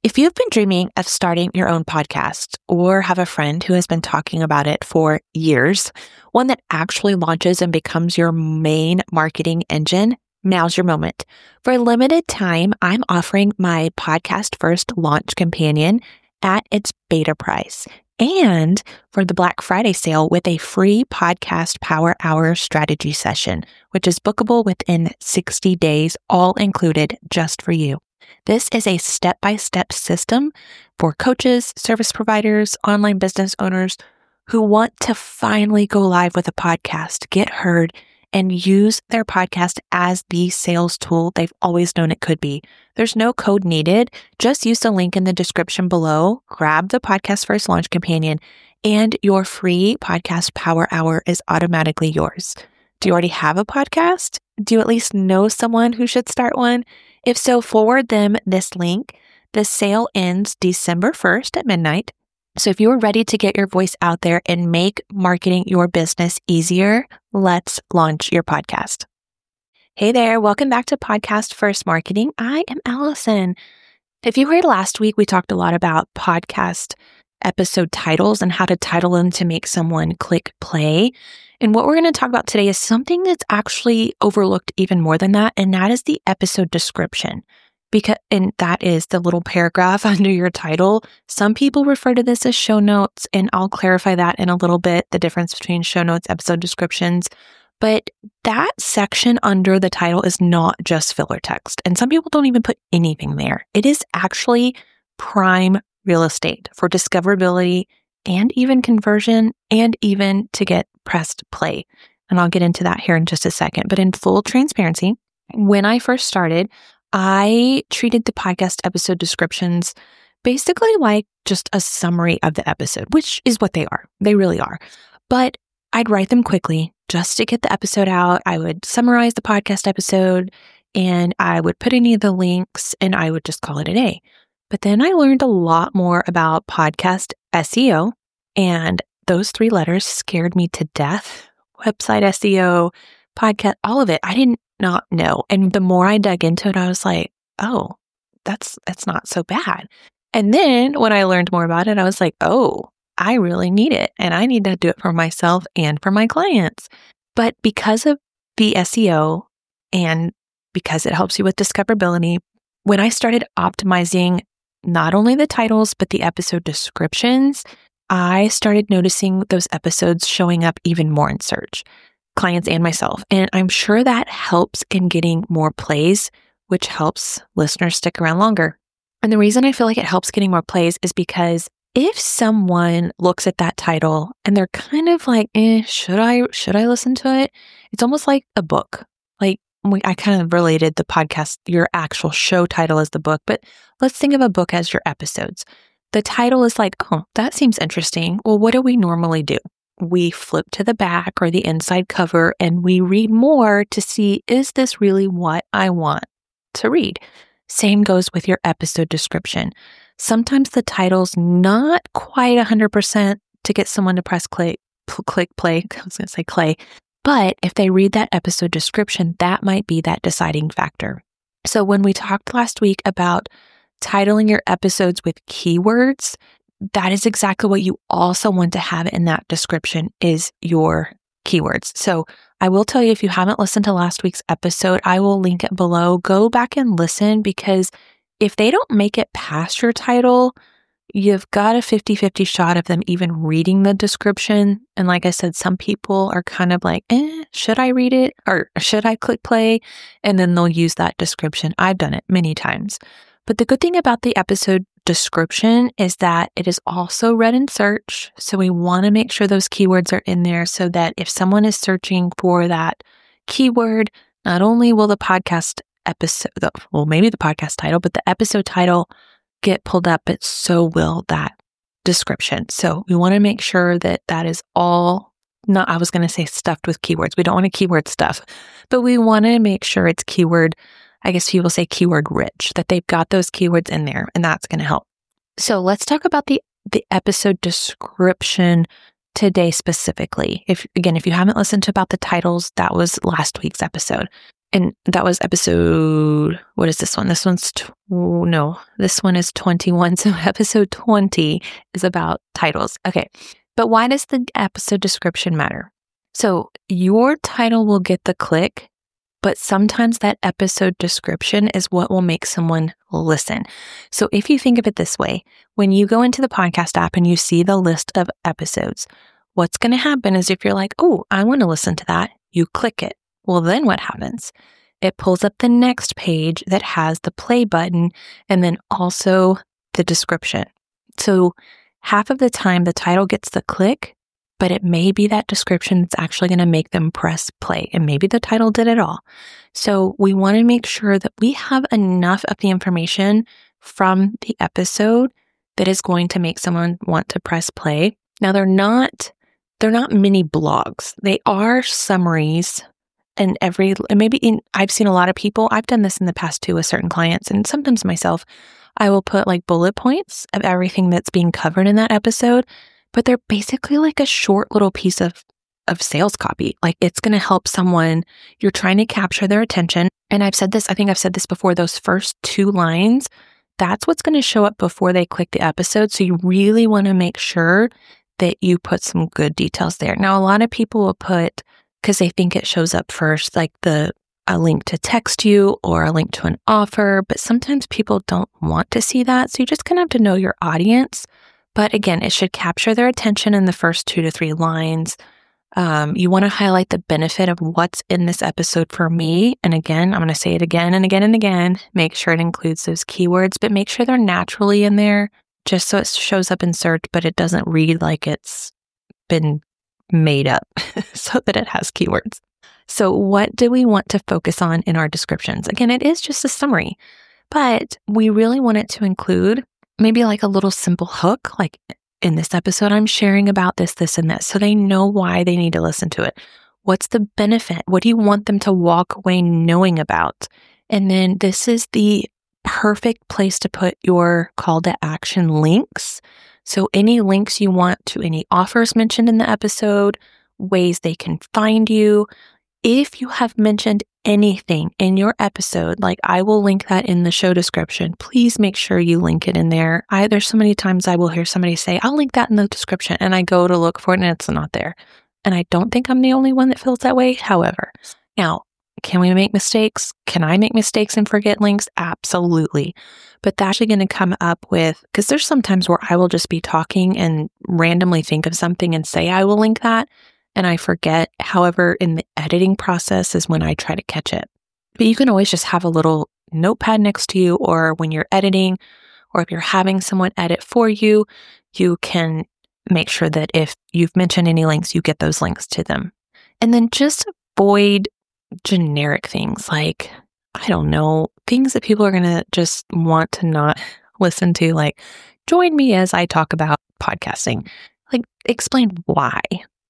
If you've been dreaming of starting your own podcast or have a friend who has been talking about it for years, one that actually launches and becomes your main marketing engine, now's your moment. For a limited time, I'm offering my Podcast First Launch Companion at its beta price and for the Black Friday sale with a free Podcast Power Hour strategy session, which is bookable within 60 days, all included just for you. This is a step-by-step system for coaches, service providers, online business owners who want to finally go live with a podcast, get heard, and use their podcast as the sales tool they've always known it could be. There's no code needed. Just use the link in the description below, grab the Podcast First Launch Companion, and your free Podcast Power Hour is automatically yours. Do you already have a podcast? Do you at least know someone who should start one? If so, forward them this link. The sale ends December 1st at midnight. So if you are ready to get your voice out there and make marketing your business easier, let's launch your podcast. Hey there, welcome back to Podcast First Marketing. I am Allison. If you heard last week, we talked a lot about podcast episode titles and how to title them to make someone click play. And what we're going to talk about today is something that's actually overlooked even more than that, and that is the episode description. And that is the little paragraph under your title. Some people refer to this as show notes, and I'll clarify that in a little bit, the difference between show notes, episode descriptions. But that section under the title is not just filler text, and some people don't even put anything there. It is actually prime real estate for discoverability and even conversion and even to get pressed play. And I'll get into that here in just a second. But in full transparency, when I first started, I treated the podcast episode descriptions basically like just a summary of the episode, which is what they are. They really are. But I'd write them quickly just to get the episode out. I would summarize the podcast episode and I would put any of the links and I would just call it a day. But then I learned a lot more about podcast SEO, and those three letters scared me to death. Website SEO, podcast, all of it. I did not know. And the more I dug into it, I was like, oh, that's not so bad. And then when I learned more about it, I was like, oh, I really need it. And I need to do it for myself and for my clients. But because of the SEO and because it helps you with discoverability, when I started optimizing not only the titles, but the episode descriptions, I started noticing those episodes showing up even more in search, clients and myself. And I'm sure that helps in getting more plays, which helps listeners stick around longer. And the reason I feel like it helps getting more plays is because if someone looks at that title and they're kind of like, should I listen to it? It's almost like a book. Like I kind of related the podcast, your actual show title as the book, but let's think of a book as your episodes. The title is like, oh, that seems interesting. Well, what do we normally do? We flip to the back or the inside cover and we read more to see, is this really what I want to read? Same goes with your episode description. Sometimes the title's not quite 100% to get someone to press click play. I was going to say clay. But if they read that episode description, that might be that deciding factor. So when we talked last week about titling your episodes with keywords, that is exactly what you also want to have in that description is your keywords. So I will tell you, if you haven't listened to last week's episode, I will link it below. Go back and listen, because if they don't make it past your title, you've got a 50-50 shot of them even reading the description. And like I said, some people are kind of like, should I read it or should I click play? And then they'll use that description. I've done it many times. But the good thing about the episode description is that it is also read in search. So we want to make sure those keywords are in there so that if someone is searching for that keyword, not only will the podcast episode, well, maybe the podcast title, but the episode title get pulled up, but so will that description. So we want to make sure that that is all not, I was going to say stuffed with keywords. We don't want to keyword stuff, but we want to make sure it's keyword, I guess people say keyword rich, that they've got those keywords in there, and that's going to help. So let's talk about the episode description today specifically. If you haven't listened to about the titles, that was last week's episode. And that was episode, what is this one? This one's, this one is 21. So episode 20 is about titles. Okay. But why does the episode description matter? So your title will get the click, but sometimes that episode description is what will make someone listen. So if you think of it this way, when you go into the podcast app and you see the list of episodes, what's going to happen is if you're like, oh, I want to listen to that, you click it. Well, then what happens? It pulls up the next page that has the play button and then also the description. So half of the time the title gets the click, but it may be that description that's actually going to make them press play. And maybe the title did it all. So we want to make sure that we have enough of the information from the episode that is going to make someone want to press play. Now, they're not mini blogs. They are summaries. And I've seen a lot of people, I've done this in the past too with certain clients, and sometimes myself, I will put like bullet points of everything that's being covered in that episode, but they're basically like a short little piece of sales copy. Like it's going to help someone, you're trying to capture their attention. And I think I've said this before, those first 2 lines, that's what's going to show up before they click the episode. So you really want to make sure that you put some good details there. Now, a lot of people will put, because they think it shows up first, like a link to text you or a link to an offer, but sometimes people don't want to see that. So you just kind of have to know your audience. But again, it should capture their attention in the first 2 to 3 lines. You want to highlight the benefit of what's in this episode for me. And again, I'm going to say it again and again and again. Make sure it includes those keywords, but make sure they're naturally in there just so it shows up in search, but it doesn't read like it's been made up so that it has keywords. So what do we want to focus on in our descriptions? Again, it is just a summary, but we really want it to include maybe like a little simple hook, like in this episode, I'm sharing about this, this, and this. So they know why they need to listen to it. What's the benefit? What do you want them to walk away knowing about? And then this is the perfect place to put your call to action links. So any links you want to any offers mentioned in the episode, ways they can find you. If you have mentioned anything in your episode, like I will link that in the show description, please make sure you link it in there. There's so many times I will hear somebody say, I'll link that in the description, and I go to look for it and it's not there. And I don't think I'm the only one that feels that way. However, now, can we make mistakes? Can I make mistakes and forget links? Absolutely. But that's actually going to come up with, because there's some times where I will just be talking and randomly think of something and say I will link that, and I forget. However, in the editing process is when I try to catch it. But you can always just have a little notepad next to you, or when you're editing, or if you're having someone edit for you, you can make sure that if you've mentioned any links, you get those links to them. And then just avoid generic things like, I don't know, things that people are going to just want to not listen to, like, join me as I talk about podcasting. Like, explain why.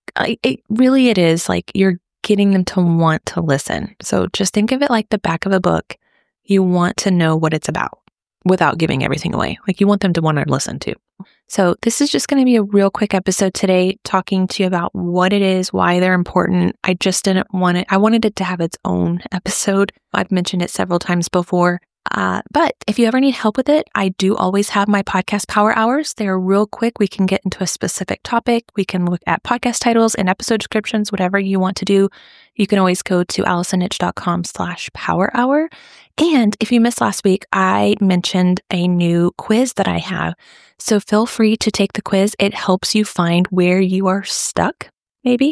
It is like you're getting them to want to listen. So just think of it like the back of a book. You want to know what it's about without giving everything away. Like you want them to want to listen to. So this is just going to be a real quick episode today, talking to you about what it is, why they're important. I just didn't want it. I wanted it to have its own episode. I've mentioned it several times before. But if you ever need help with it, I do always have my podcast power hours. They're real quick. We can get into a specific topic. We can look at podcast titles and episode descriptions, whatever you want to do. You can always go to AllisonNitch.com/power hour. And if you missed last week, I mentioned a new quiz that I have. So feel free to take the quiz. It helps you find where you are stuck in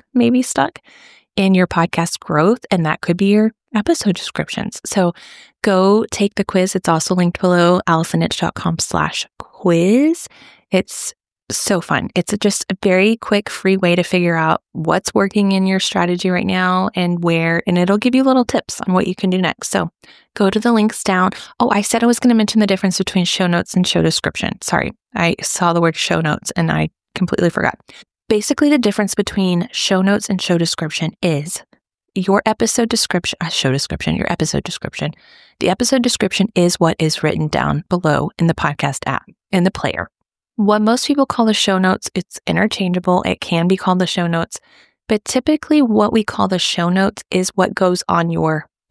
your podcast growth. And that could be your episode descriptions. So go take the quiz. It's also linked below, AllisonNitch.com/quiz. It's so fun. It's just a very quick, free way to figure out what's working in your strategy right now and it'll give you little tips on what you can do next. So go to the links down. Oh, I said I was going to mention the difference between show notes and show description. Sorry, I saw the word show notes and I completely forgot. Basically, the difference between show notes and show description is your episode description, your episode description. The episode description is what is written down below in the podcast app, in the player. What most people call the show notes, it's interchangeable. It can be called the show notes, but typically what we call the show notes is what goes on your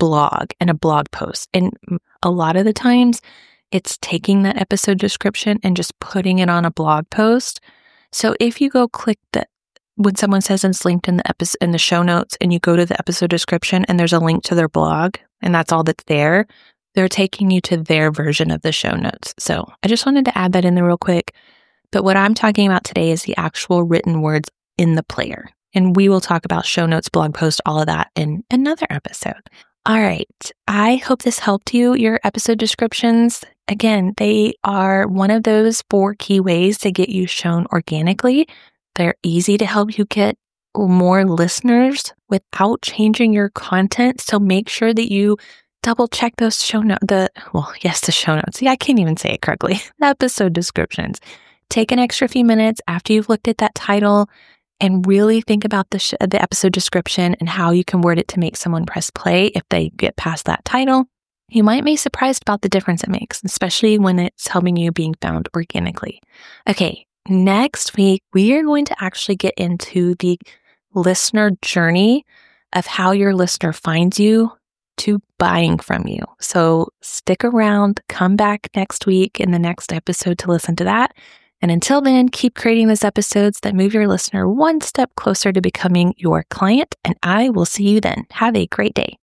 blog and a blog post. And a lot of the times it's taking that episode description and just putting it on a blog post. So if you go click when someone says it's linked in the show notes and you go to the episode description and there's a link to their blog and that's all that's there, they're taking you to their version of the show notes. So I just wanted to add that in there real quick. But what I'm talking about today is the actual written words in the player. And we will talk about show notes, blog post, all of that in another episode. All right. I hope this helped you. Your episode descriptions, again, they are one of those 4 key ways to get you shown organically. They're easy to help you get more listeners without changing your content. So make sure that you double check those show notes, the show notes. Yeah, I can't even say it correctly. The episode descriptions. Take an extra few minutes after you've looked at that title and really think about the episode description and how you can word it to make someone press play if they get past that title. You might be surprised about the difference it makes, especially when it's helping you being found organically. Okay, next week, we are going to actually get into the listener journey of how your listener finds you to buying from you. So stick around, come back next week in the next episode to listen to that. And until then, keep creating those episodes that move your listener one step closer to becoming your client. And I will see you then. Have a great day.